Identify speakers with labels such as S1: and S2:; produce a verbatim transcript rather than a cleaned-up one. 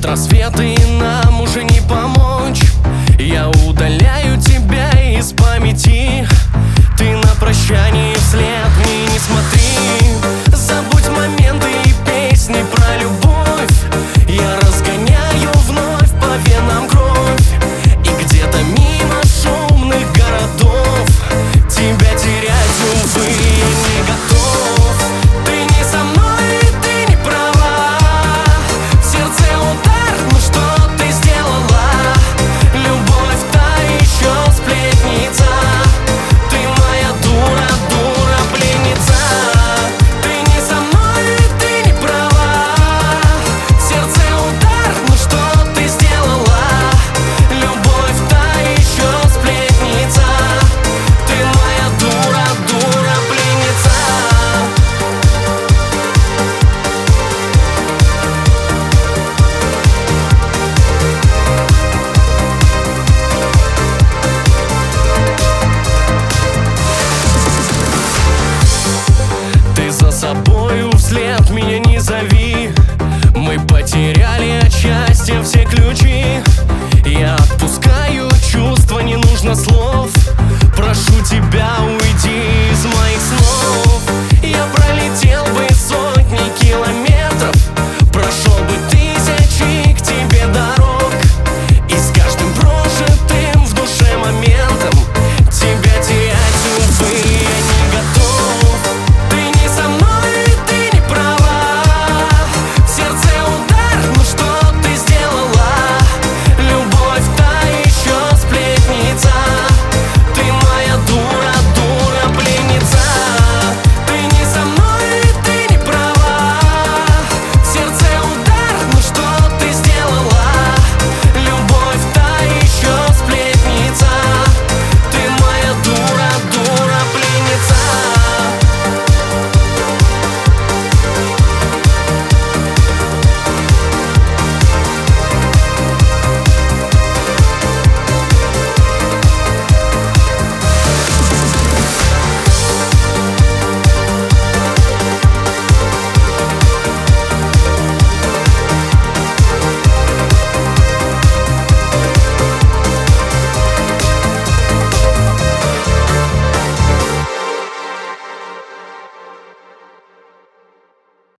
S1: рассвета, и нам уже не помочь. Я удаляю тебя из памяти. Ты на прощание вслед мне не смотри. Забудь моменты и песни про любовь. Я разгоняю вновь по венам кровь. И где-то мимо шумных городов тебя терять, увы, не готов. Ты не со мной, ты не права. В сердце удар, ну что ты сделала? Любовь та еще сплетница. Ты моя дура, дура, пленница. Ты не со мной, ты не права. В сердце удар, ну что ты сделала? Любовь та еще сплетница. Ты моя дура, дура, пленница. Ты за собою вслед меня не